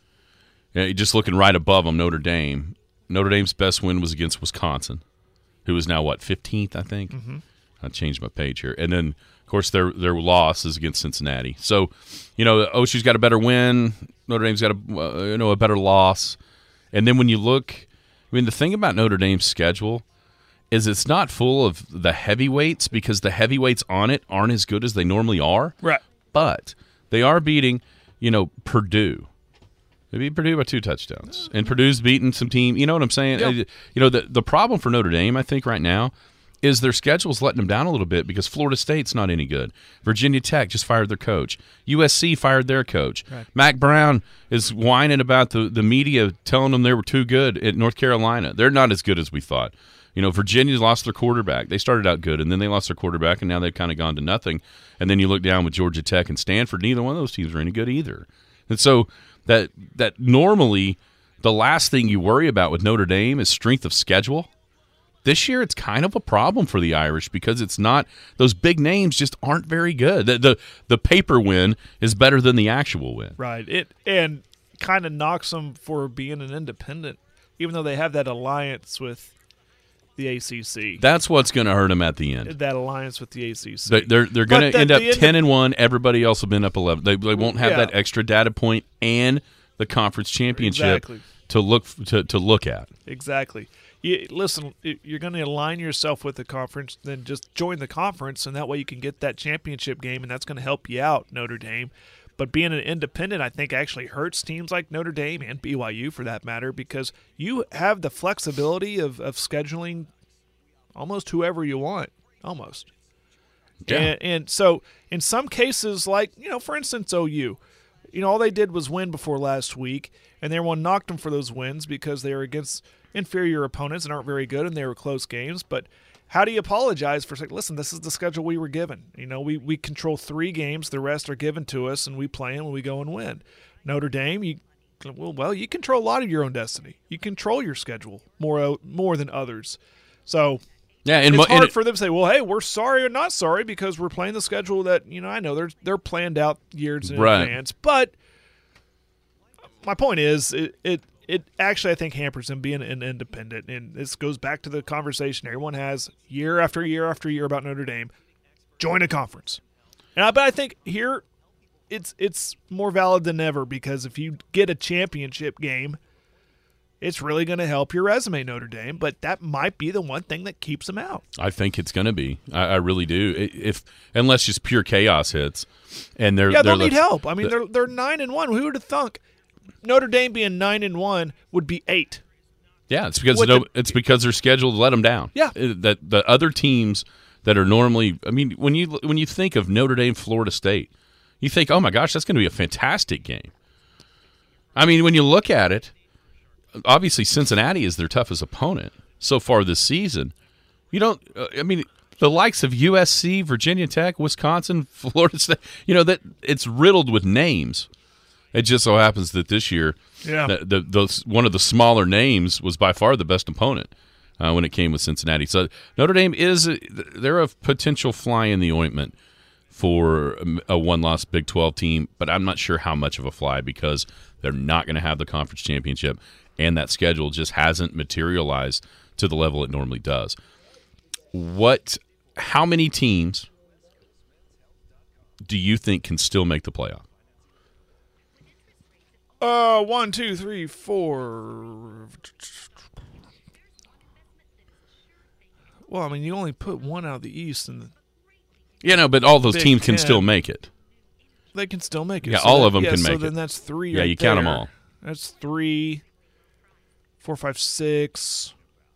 Yeah, just looking right above them, Notre Dame. Notre Dame's best win was against Wisconsin, who is now, what, fifteenth, I think? Mm-hmm. I changed my page here. And then, of course, their their loss is against Cincinnati. So, you know, O S U's got a better win. Notre Dame's got a, uh, you know, a better loss. And then when you look, I mean, the thing about Notre Dame's schedule is it's not full of the heavyweights because the heavyweights on it aren't as good as they normally are. Right. But they are beating, you know, Purdue. They beat Purdue by two touchdowns. And Purdue's beating some team. You know what I'm saying? Yeah. You know, the, the problem for Notre Dame, I think, right now is their schedule's letting them down a little bit because Florida State's not any good. Virginia Tech just fired their coach. U S C fired their coach. Right. Mac Brown is whining about the, the media telling them they were too good at North Carolina. They're not as good as we thought. You know, Virginia's lost their quarterback. They started out good, and then they lost their quarterback, and now they've kind of gone to nothing. And then you look down with Georgia Tech and Stanford, neither one of those teams are any good either. And so that that normally the last thing you worry about with Notre Dame is strength of schedule. This year it's kind of a problem for the Irish because it's not – those big names just aren't very good. The, the, the paper win is better than the actual win. Right. It and kind of knocks them for being an independent, even though they have that alliance with – the A C C. That's what's going to hurt them at the end. That alliance with the A C C. They, they're they're going to end up ten of, and one. Everybody else will be up eleven. They they won't have yeah. that extra data point and the conference championship exactly. to look to to look at. Exactly. You, listen, you're going to align yourself with the conference, then just join the conference, and that way you can get that championship game, and that's going to help you out, Notre Dame. But being an independent, I think, actually hurts teams like Notre Dame and B Y U, for that matter, because you have the flexibility of, of scheduling almost whoever you want, almost. Yeah. And, and so in some cases, like, you know, for instance, O U, you know, all they did was win before last week, and everyone knocked them for those wins because they were against inferior opponents and aren't very good, and they were close games. But how do you apologize for saying, listen, this is the schedule we were given. You know, we, we control three games. The rest are given to us, and we play them and we go and win. Notre Dame, you well, well, you control a lot of your own destiny. You control your schedule more more than others. So yeah, and it's mo- hard and it, for them to say, well, hey, we're sorry or not sorry because we're playing the schedule that, you know, I know they're, they're planned out years in right. advance. But my point is it, it – It actually, I think, hampers them being an independent. And this goes back to the conversation everyone has year after year after year about Notre Dame. Join a conference. And I, but I think here it's it's more valid than ever because if you get a championship game, it's really going to help your resume, Notre Dame. But that might be the one thing that keeps them out. I think it's going to be. I, I really do. If unless just pure chaos hits, and they're yeah, they're they'll need the, help. I mean, the, they're they're nine and one. Who would have thunk Notre Dame being nine and one would be eight? Yeah, it's because With no, the, it's because their schedule let them down. Yeah, that the other teams that are normally. I mean, when you when you think of Notre Dame, Florida State, you think, oh my gosh, that's going to be a fantastic game. I mean, when you look at it, obviously Cincinnati is their toughest opponent so far this season. You don't. Uh, I mean, the likes of U S C, Virginia Tech, Wisconsin, Florida State. You know that it's riddled with names. It just so happens that this year, yeah. the, the, those, one of the smaller names was by far the best opponent uh, when it came with Cincinnati. So Notre Dame is a, they're a potential fly in the ointment for a one-loss Big twelve team, but I'm not sure how much of a fly because they're not going to have the conference championship, and that schedule just hasn't materialized to the level it normally does. What? How many teams do you think can still make the playoff? Uh, one, two, three, four. Well, I mean, you only put one out of the East, and yeah, no, but all those Big teams can Ten. still make it. They can still make it. Yeah, so all that, of them yeah, can so make then it. that's three. Yeah, right you count there. them all. That's three, four, five, six.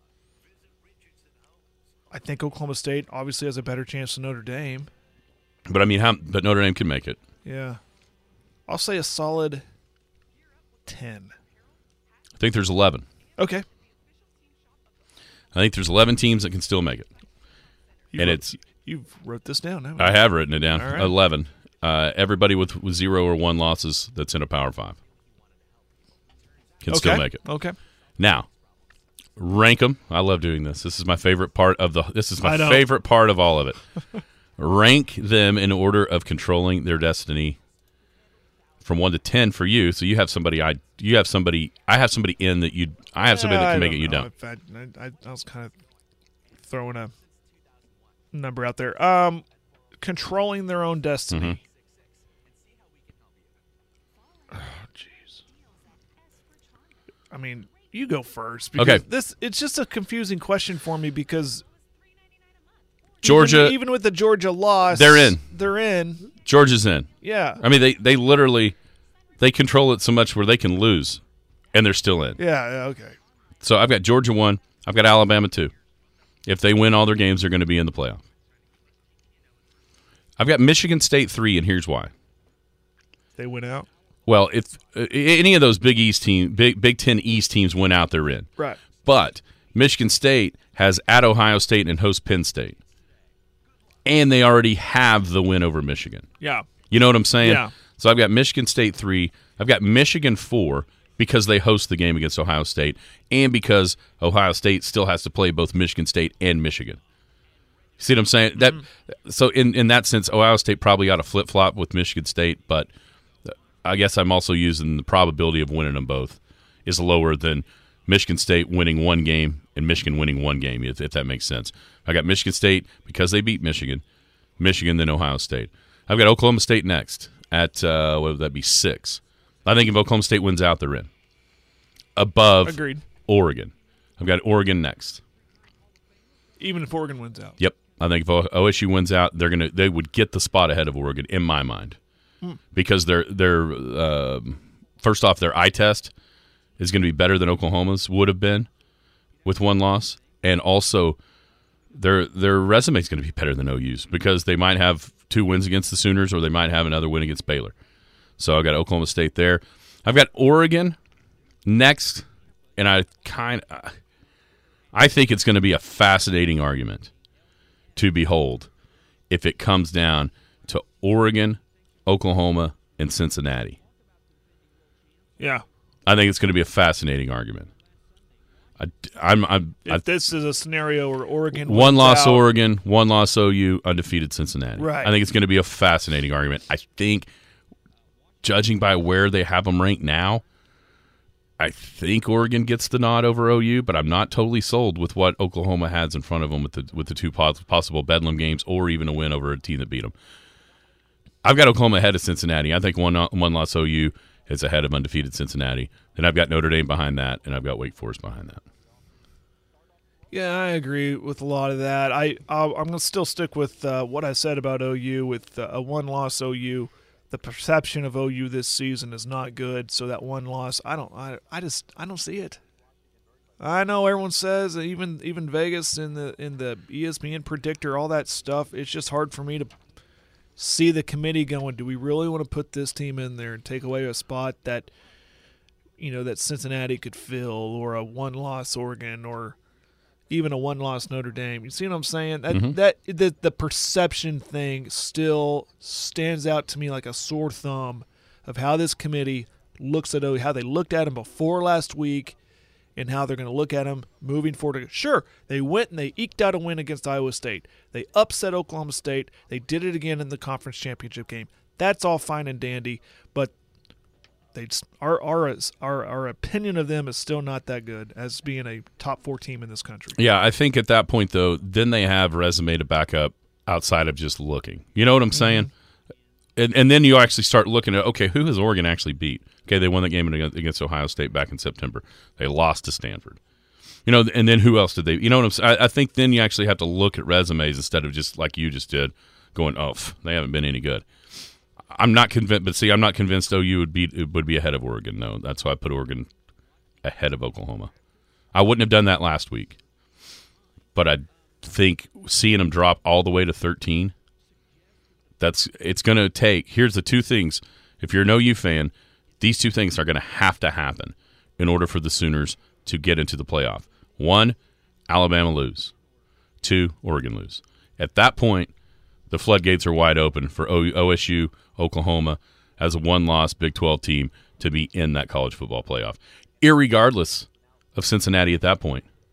I think Oklahoma State obviously has a better chance than Notre Dame. But I mean, how? But Notre Dame can make it. Yeah, I'll say a solid ten. I think there's eleven. Okay. I think there's eleven teams that can still make it. You and wrote, it's you wrote this down, haven't I you? have written it down. All right. eleven. Uh, everybody with, with zero or one losses that's in a Power Five can okay. still make it. Okay. Now, Rank them. I love doing this. This is my favorite part of the. This is my I know. favorite part of all of it. Rank them in order of controlling their destiny, from one to ten for you. So you have somebody. I you have somebody. I have somebody in that you. I have somebody Yeah, that can I make it. You know. don't. If I, I, I was kind of throwing a number out there. Um, controlling their own destiny. Mm-hmm. Oh, jeez. I mean, you go first. Because Okay. This it's just a confusing question for me because Georgia. even, even with the Georgia loss, They're in. They're in. Georgia's in. Yeah. I mean, they they literally they control it so much where they can lose, and they're still in. Yeah. Yeah. Okay. So I've got Georgia one. I've got Alabama two. If they win all their games, they're going to be in the playoff. I've got Michigan State three, and here's why. They went out. Well, if uh, any of those Big East team, Big Big Ten East teams went out, they're in. Right. But Michigan State has at Ohio State and host Penn State, and they already have the win over Michigan. Yeah. You know what I'm saying? Yeah. So I've got Michigan State three. I've got Michigan four because they host the game against Ohio State, and because Ohio State still has to play both Michigan State and Michigan. See what I'm saying? That so in, in that sense, Ohio State probably ought to flip flop with Michigan State, but I guess I'm also using the probability of winning them both is lower than Michigan State winning one game and Michigan winning one game, if, if that makes sense. I got Michigan State because they beat Michigan, Michigan then Ohio State. I've got Oklahoma State next at uh, what would that be six? I think if Oklahoma State wins out, they're in. Above Agreed. Oregon, I've got Oregon next. Even if Oregon wins out. Yep. I think if O S U wins out, they're gonna they would get the spot ahead of Oregon in my mind, mm. because their their uh, first off their eye test is going to be better than Oklahoma's would have been with one loss, and also their their resume is going to be better than O U's because they might have two wins against the Sooners or they might have another win against Baylor. So I've got Oklahoma State there. I've got Oregon next, and I kind I think it's going to be a fascinating argument to behold if it comes down to Oregon, Oklahoma, and Cincinnati. Yeah. I think it's going to be a fascinating argument. I, I'm, I'm, If I, this is a scenario where Oregon one wins loss out, Oregon, one loss O U, undefeated Cincinnati. Right. I think it's going to be a fascinating argument. I think, judging by where they have them ranked now, I think Oregon gets the nod over O U, but I'm not totally sold with what Oklahoma has in front of them with the with the two pos- possible Bedlam games or even a win over a team that beat them. I've got Oklahoma ahead of Cincinnati. I think one one loss O U is ahead of undefeated Cincinnati. Then I've got Notre Dame behind that, and I've got Wake Forest behind that. Yeah, I agree with a lot of that. I I'll, I'm going to still stick with uh, what I said about O U with uh, a one-loss O U. The perception of O U this season is not good, so that one loss, I don't, I, I just, I don't see it. I know everyone says, even even Vegas in the in the E S P N predictor, all that stuff. It's just hard for me to see the committee going, do we really want to put this team in there and take away a spot that, you know, that Cincinnati could fill, or a one-loss Oregon, or even a one-loss Notre Dame? You see what I'm saying? That Mm-hmm. that the the perception thing still stands out to me like a sore thumb of how this committee looks at O U, how they looked at him before last week, and how they're going to look at him moving forward. Sure, they went and they eked out a win against Iowa State. They upset Oklahoma State. They did it again in the conference championship game. That's all fine and dandy, but they just, our, our our our opinion of them is still not that good as being a top four team in this country. Yeah, I think at that point, though, then they have resume to back up outside of just looking. You know what I'm saying? Mm-hmm. And, and then you actually start looking at, okay, who has Oregon actually beat? Okay, they won the game against Ohio State back in September. They lost to Stanford. You know, and then who else did they – you know what I'm saying? I, I think then you actually have to look at resumes instead of just like you just did, going, oh, pff, they haven't been any good. I'm not convinced, but see, I'm not convinced O U would be would be ahead of Oregon. No, that's why I put Oregon ahead of Oklahoma. I wouldn't have done that last week, but I think seeing them drop all the way to thirteen, that's it's going to take. Here's the two things. If you're an O U fan, these two things are going to have to happen in order for the Sooners to get into the playoff. One, Alabama lose. Two, Oregon lose. At that point, the floodgates are wide open for O S U, Oklahoma, as a one-loss Big twelve team to be in that college football playoff, irregardless of Cincinnati at that point.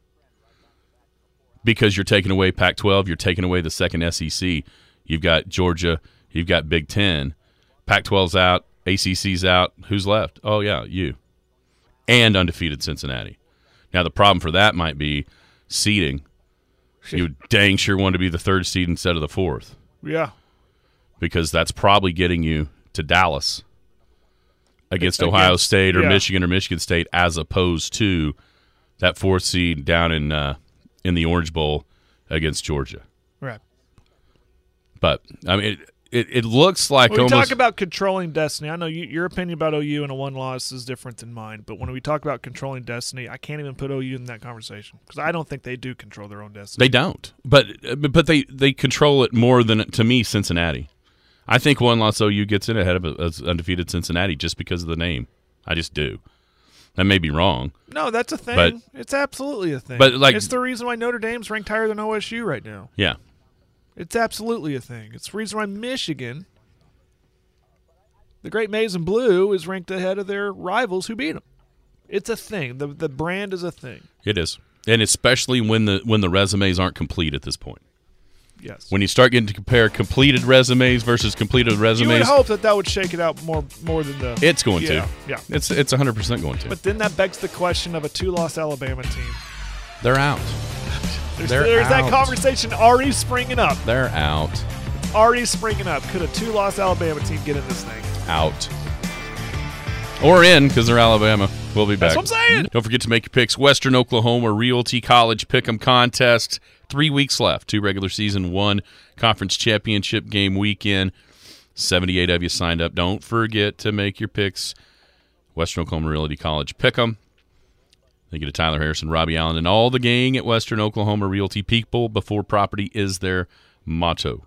because you're taking away Pac twelve, you're taking away the second S E C. You've got Georgia, you've got Big Ten. Pac twelve's out, A C C's out. Who's left? Oh, yeah, you. And undefeated Cincinnati. Now, the problem for that might be seeding. You dang sure want to be the third seed instead of the fourth. Yeah. Because that's probably getting you to Dallas against Against- Ohio State or yeah. Michigan or Michigan State, as opposed to that fourth seed down in uh, in the Orange Bowl against Georgia. Right. But, I mean, it, it, it looks like When we almost – talk about controlling destiny, I know you, your opinion about O U and a one loss is different than mine, but when we talk about controlling destiny, I can't even put O U in that conversation because I don't think they do control their own destiny. They don't. But but they, they control it more than, to me, Cincinnati. I think one-loss O U gets in ahead of a, undefeated Cincinnati just because of the name. I just do. That may be wrong. No, that's a thing. But- it's absolutely a thing. but, like- it's the reason why Notre Dame's ranked higher than O S U right now. Yeah. It's absolutely a thing. It's the reason why Michigan, the Great Maize and Blue, is ranked ahead of their rivals who beat them. It's a thing. The the brand is a thing. It is. And especially when the when the resumes aren't complete at this point. Yes. When you start getting to compare completed resumes versus completed you would resumes, hope that that would shake it out more more than the. it's going yeah, to. Yeah. It's it's one hundred percent going to. But then that begs the question of a two-loss Alabama team. They're out. There's, They're there's that out. conversation already springing up. They're out. Already springing up. Could a two-loss Alabama team get in this thing? Out. Or in, because they're Alabama. We'll be back. That's what I'm saying. Don't forget to make your picks. Western Oklahoma Realty College Pick'em Contest. Three weeks left. Two regular season, one conference championship game weekend. seventy-eight of you signed up. Don't forget to make your picks. Western Oklahoma Realty College Pick'em. Thank you to Tyler Harrison, Robbie Allen, and all the gang at Western Oklahoma Realty. People before property is their motto.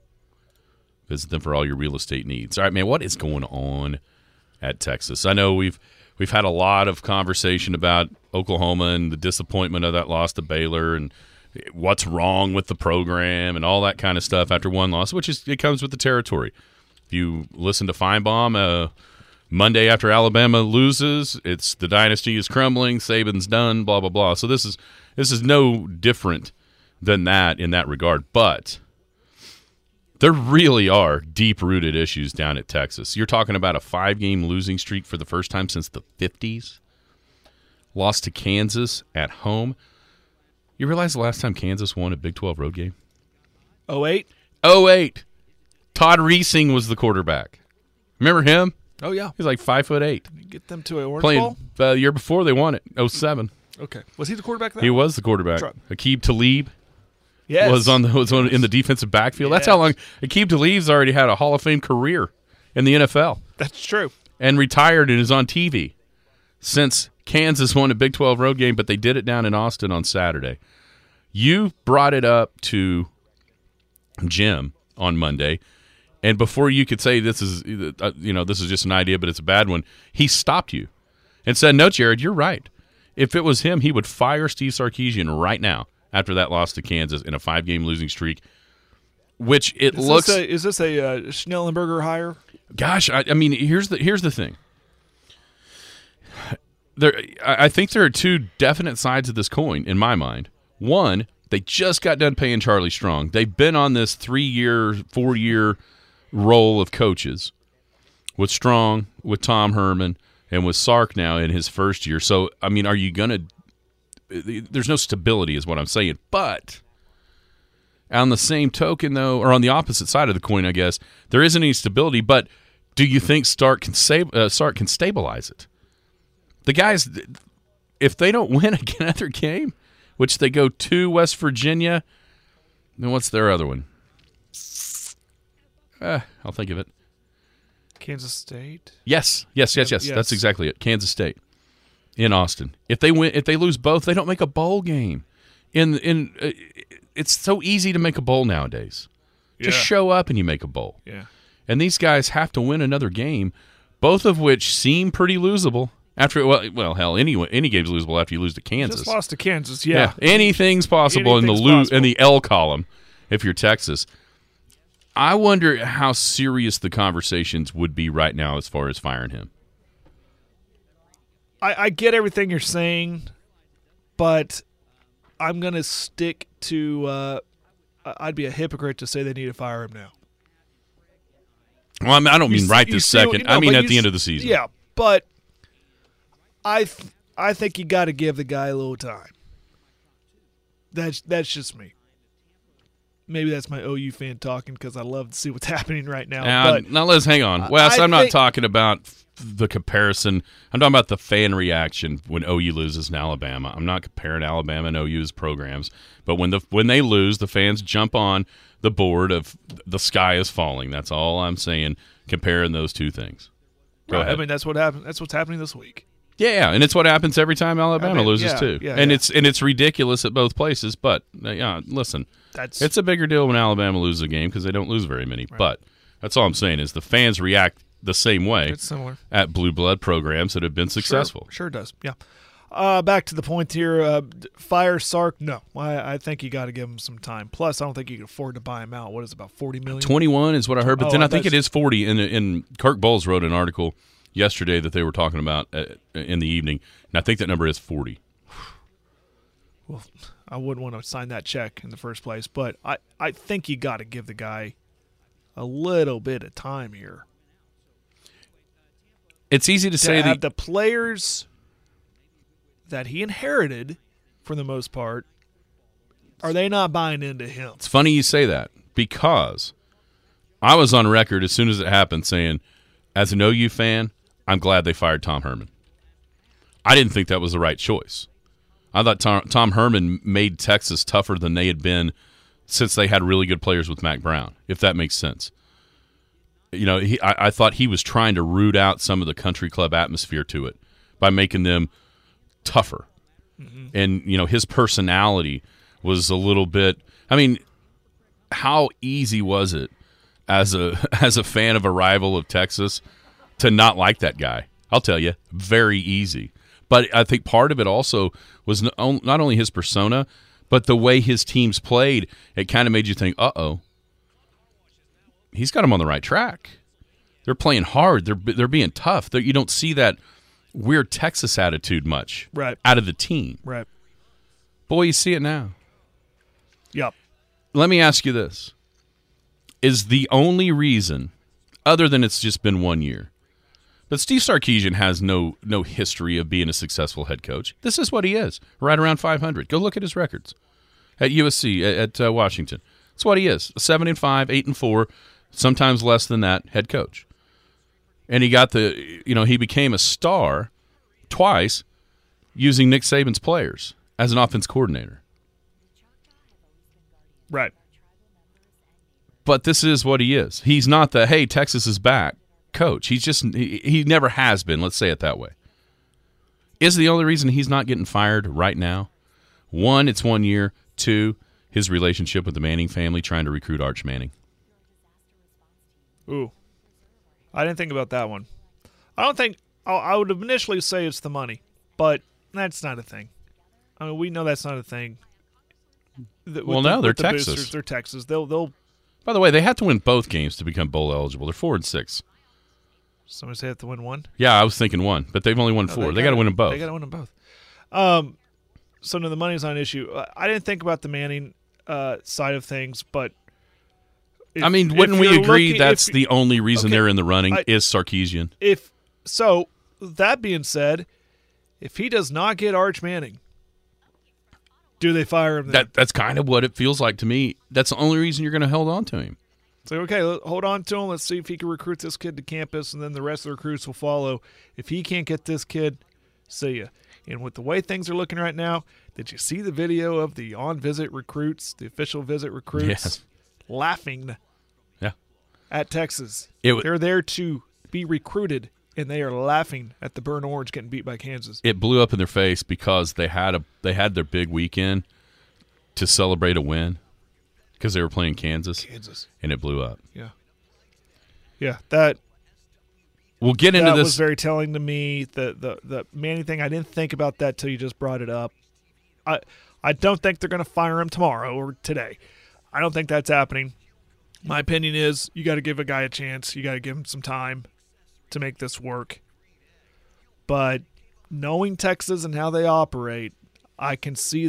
Visit them for all your real estate needs. All right, man, what is going on at Texas? I know we've we've had a lot of conversation about Oklahoma and the disappointment of that loss to Baylor and what's wrong with the program and all that kind of stuff after one loss, which is it comes with the territory. If you listen to Feinbaum uh, Monday after Alabama loses, it's the dynasty is crumbling, Saban's done, blah blah blah. So this is this is no different than that in that regard, but there really are deep-rooted issues down at Texas. You're talking about a five-game losing streak for the first time since the fifties. Lost to Kansas at home. You realize the last time Kansas won a Big twelve road game? oh eight oh eight Todd Reesing was the quarterback. Remember him? Oh, yeah. He's like five foot eight. Get them to a Orange Played Bowl? uh, the year before they won it, oh seven. Okay. Was he the quarterback then? He was the quarterback. Right. Aqib Talib yes. was on the was on, in the defensive backfield. That's Yes. how long Aqib Talib's already had a Hall of Fame career in the N F L. That's true. And retired and is on T V since Kansas won a Big twelve road game, but they did it down in Austin on Saturday. You brought it up to Jim on Monday, and before you could say this is uh, you know this is just an idea, but it's a bad one, he stopped you and said, "No, Jared, you're right. If it was him, he would fire Steve Sarkisian right now after that loss to Kansas in a five-game losing streak." Which it Is looks. this a, is this a uh, Schnellenberger hire? Gosh, I, I mean, here's the here's the thing. There, I I think there are two definite sides of this coin in my mind. One, they just got done paying Charlie Strong. They've been on this three-year, four-year role of coaches with Strong, with Tom Herman, and with Sark now in his first year. So, I mean, are you going to – there's no stability is what I'm saying. But on the same token, though, or on the opposite side of the coin, I guess, there isn't any stability. But do you think Stark can, save, uh, Sark can stabilize it? The guys, if they don't win another game – which they go to West Virginia. Then what's their other one? Uh, I'll think of it. Kansas State? Yes, yes, yes, yes. Yes. That's exactly it. Kansas State in Austin. If they win, if they lose both, they don't make a bowl game. In in, uh, it's so easy to make a bowl nowadays. Just Yeah. show up and you make a bowl. Yeah. And these guys have to win another game, both of which seem pretty losable. After well, well, hell, any any game's losable after you lose to Kansas. Just lost to Kansas, yeah. anything's possible Anything's in the lo- possible. in the L column if you're Texas. I wonder how serious the conversations would be right now as far as firing him. I, I get everything you're saying, but I'm going to stick to uh, – I'd be a hypocrite to say they need to fire him now. Well, I, mean, I don't mean You right see- this you see- second. no, I mean but at you the end s- of the season. Yeah, but I th- I think you got to give the guy a little time. That's that's just me. Maybe that's my O U fan talking because I love to see what's happening right now. Now, but now let's hang on. Wes, I I'm not think- talking about f- the comparison. I'm talking about the fan reaction when O U loses in Alabama. I'm not comparing Alabama and O U's programs, but when the when they lose, the fans jump on the board of the sky is falling. That's all I'm saying, comparing those two things. Go Right, ahead. I mean, that's what happened. That's what's happening this week. Yeah, yeah, and it's what happens every time Alabama I mean, loses yeah, too. yeah, and yeah. it's and it's ridiculous at both places, but uh, yeah, listen. That's It's a bigger deal when Alabama loses a game because they don't lose very many. But that's all I'm saying is the fans react the same way it's similar. at blue blood programs that have been successful. Sure, sure does. Yeah. Uh, back to the point here. Uh, d- fire Sark? No, I, I think you got to give him some time. Plus, I don't think you can afford to buy him out. What is it, about forty million? twenty-one is what I heard, but Oh, then I I think thought it is forty. And, and Kirk Bowles wrote an article yesterday that they were talking about uh, in the evening, and I think that number is forty. Well, I wouldn't want to sign that check in the first place, but I, I think you got to give the guy a little bit of time here. It's easy to To say have that the players that he inherited, for the most part, are they not buying into him? it's funny you say that because I was on record as soon as it happened saying, as an O U fan, I'm glad they fired Tom Herman. I didn't think that was the right choice. I thought Tom, Tom Herman made Texas tougher than they had been since they had really good players with Mac Brown, if that makes sense. You know, he, I, I thought he was trying to root out some of the country club atmosphere to it by making them tougher. Mm-hmm. And, you know, his personality was a little bit – I mean, how easy was it as a as a fan of a rival of Texas to not like that guy? I'll tell you, very easy. But I think part of it also was not only his persona, but the way his teams played. It kind of made you think, uh-oh, he's got him on the right track. They're playing hard. They're they're being tough. They're, you don't see that weird Texas attitude much Right. out of the team. Right. Boy, you see it now. Yep. Let me ask you this. Is the only reason, other than it's just been one year, but Steve Sarkisian has no no history of being a successful head coach. This is what he is, right around five hundred. Go look at his records at U S C, at, at uh, Washington. That's what he is, seven and five, eight and four, sometimes less than that head coach. And he got the, you know, he became a star twice using Nick Saban's players as an offense coordinator. Right. But this is what he is. He's not the, hey, Texas is back coach. He's just, he, he never has been, let's say it that way. Is the only reason he's not getting fired right now? One, it's one year. Two, his relationship with the Manning family trying to recruit Arch Manning. Ooh. I didn't think about that one. I don't think I I would initially say it's the money, but that's not a thing. I mean, we know that's not a thing. The- with Well, the- no, they're with the Texas. boosters, they're Texas. They'll they'll. By the way, they have to win both games to become bowl eligible. They're four and six. Somebody say they have to win one. Yeah, I was thinking one, but they've only won No, four. They, gotta- got to win them both. They got to win them both. Um, so no, the money's not an issue. Uh, I didn't think about the Manning uh, side of things, but if, I mean, if wouldn't we you're agree looking- that's if- the only reason okay, they're in the running I- is Sarkisian? if so? That being said, if he does not get Arch Manning, do they fire him? Then? That that's kind of what it feels like to me. That's the only reason you're going to hold on to him. So, okay, let- hold on to him. Let's see if he can recruit this kid to campus, and then the rest of the recruits will follow. If he can't get this kid, see ya. And with the way things are looking right now, did you see the video of the on-visit recruits, the official visit recruits, Yes. laughing Yeah. at Texas? It w- They're there to be recruited, and they are laughing at the Burn Orange getting beat by Kansas. It blew up in their face because they had a they had their big weekend to celebrate a win because they were playing Kansas, Kansas. and it blew up. Yeah. Yeah, that We'll get into that this. was very telling to me. The, the the Manning thing, I didn't think about that till you just brought it up. I I don't think they're going to fire him tomorrow or today. I don't think that's happening. My opinion is you got to give a guy a chance. You got to give him some time to make this work. But knowing Texas and how they operate, I can see that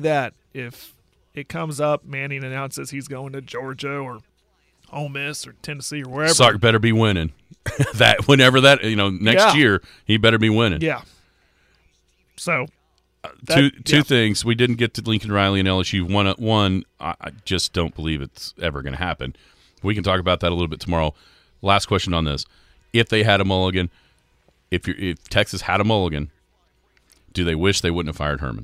if it comes up, Manning announces he's going to Georgia or Ole Miss or Tennessee or wherever. Sark better be winning. that whenever that you know next Yeah. year he better be winning. Yeah. So that, two two yeah. things. We didn't get to Lincoln Riley and L S U. One, one I I just don't believe it's ever going to happen. We can talk about that a little bit tomorrow. Last question on this: if they had a mulligan, if you're, if Texas had a mulligan, do they wish they wouldn't have fired Herman?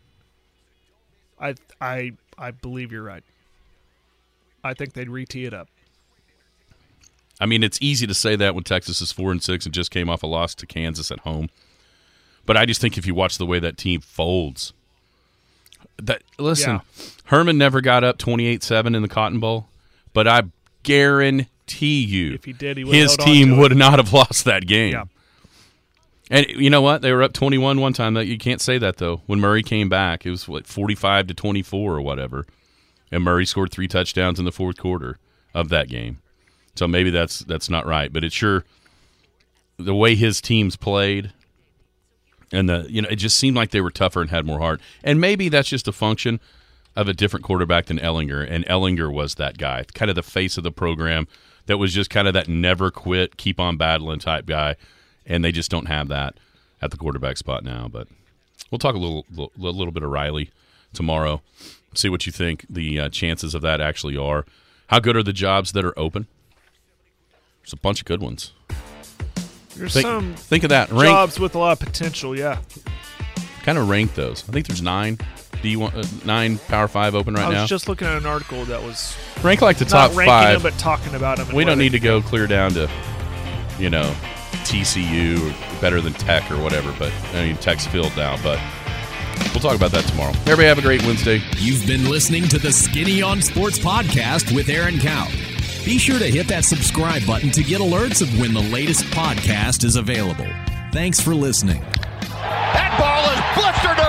I I I believe you're right. I think they'd re-tee it up. I mean, it's easy to say that when Texas is four and six and just came off a loss to Kansas at home. But I just think if you watch the way that team folds, that listen, Yeah. Herman never got up twenty-eight seven in the Cotton Bowl, but I guarantee you, If he did, he would've his held on team to it. would not have lost that game. Yeah. And you know what? They were up twenty-one one time. That you can't say that though. When Murray came back, it was what forty-five to twenty-four or whatever, and Murray scored three touchdowns in the fourth quarter of that game. So maybe that's that's not right, but it's sure the way his teams played, and the you know it just seemed like they were tougher and had more heart. And maybe that's just a function of a different quarterback than Ellinger, and Ellinger was that guy, kind of the face of the program that was just kind of that never quit, keep on battling type guy. And they just don't have that at the quarterback spot now. But we'll talk a little, little, little bit of Riley tomorrow. See what you think the uh, chances of that actually are. How good are the jobs that are open? There's a bunch of good ones. There's Think, some think of that. Rank, jobs with a lot of potential, yeah. kind of rank those. I think there's nine. Do you want uh, nine Power Five open right I was now? just looking at an article that was Rank like the not top ranking five. them, but talking about them. and We where don't they need to fit. go clear down to, you know, T C U or better than Tech or whatever. But I mean, Tech's filled now. But we'll talk about that tomorrow. Everybody have a great Wednesday. You've been listening to the Skinny on Sports podcast with Aaron Cow. Be sure to hit that subscribe button to get alerts of when the latest podcast is available. Thanks for listening. That ball is blistered